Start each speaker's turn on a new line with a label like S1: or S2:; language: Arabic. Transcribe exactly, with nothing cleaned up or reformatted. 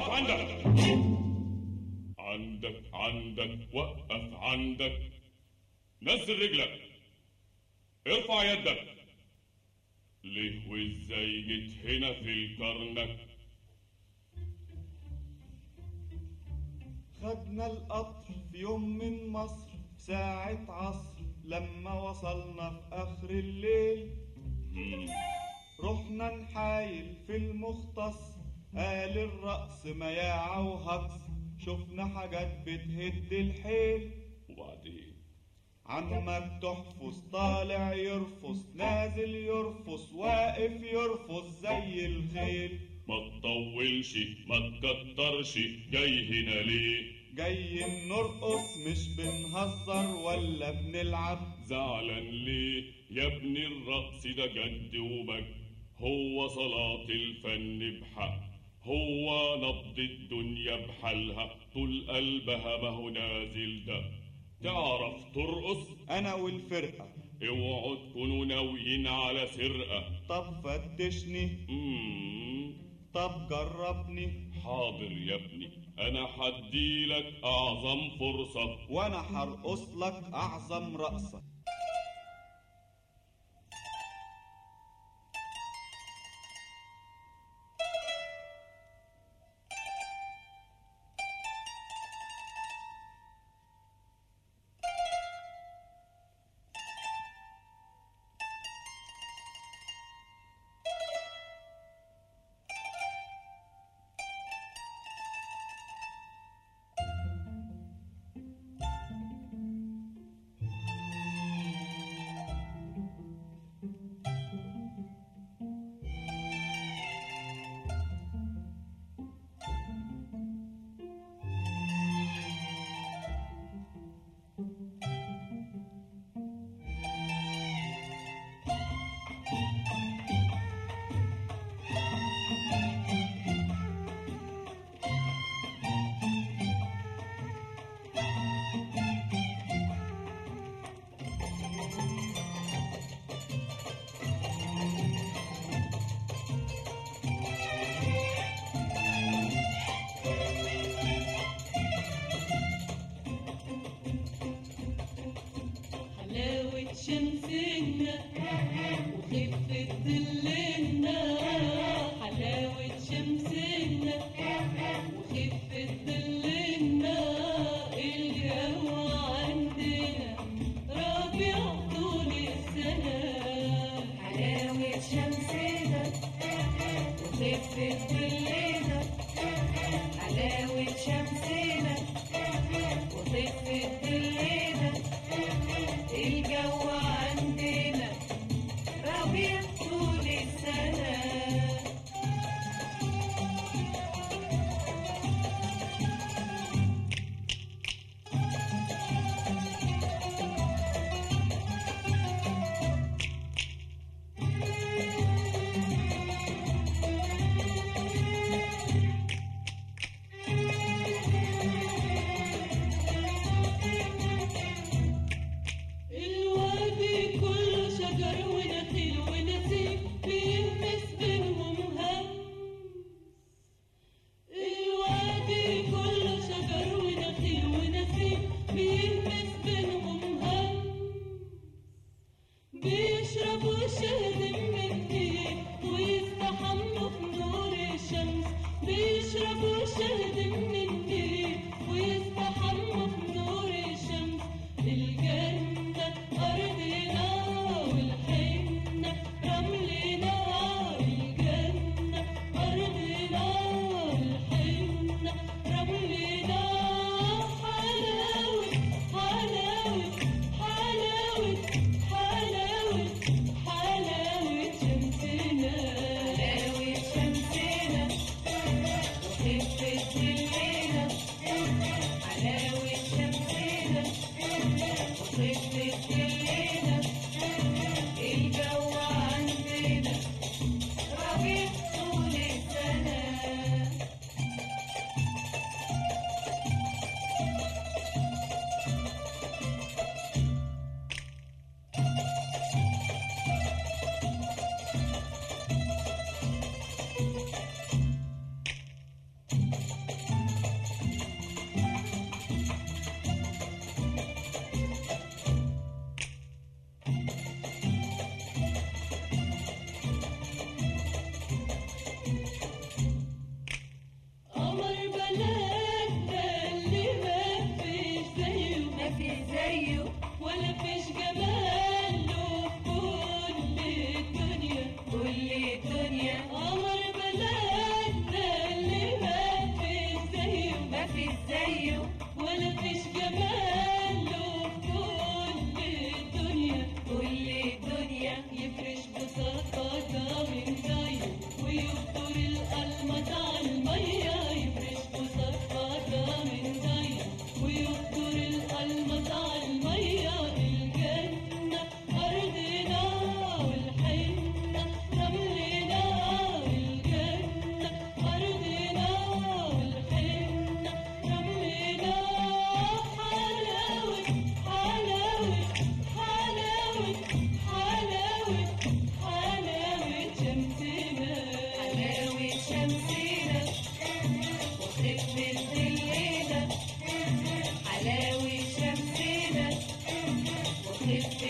S1: اقف عندك عندك عندك وقف عندك. نزل رجلك، ارفع يدك. ليه وازاي جيت هنا في الكرنك؟
S2: خدنا القطر في يوم من مصر في ساعة عصر، لما وصلنا في آخر الليل
S1: مم.
S2: رحنا نحايل في المختص، قال الرقص مياعة وهجص، شفنا حاجات بتهد الحيل.
S1: وبعدين
S2: عمك تحفظ طالع يرفص، نازل يرفص، واقف يرفص زي الخيل.
S1: ما تطولش ما تكترش، جاي هنا ليه؟
S2: جاي نرقص مش بنهزر ولا بنلعب.
S1: زعلان ليه يا ابني؟ الرقص ده جد وبج، هو صلاة الفن بحق، هو نبض الدنيا بحالها، طول قلبها ما هو نازل ده. تعرف ترقص؟
S2: انا والفرقة.
S1: اوعوا تكونوا ناويين على سرقة.
S2: طب فتشني.
S1: مم.
S2: طب جربني.
S1: حاضر يا ابني، انا حديلك اعظم فرصة،
S2: وانا هرقص لك اعظم رقصة.
S3: شمسنا وخفة ظلنا، حلاوة شمسنا وخفة ظلنا، الجو عندنا ربيع طول السنة.
S4: حلاوة شمسنا وخفة ظلنا، حلاوة شمسنا وخفة ظلنا، الجو عندنا ربيع طول السنة. وخفة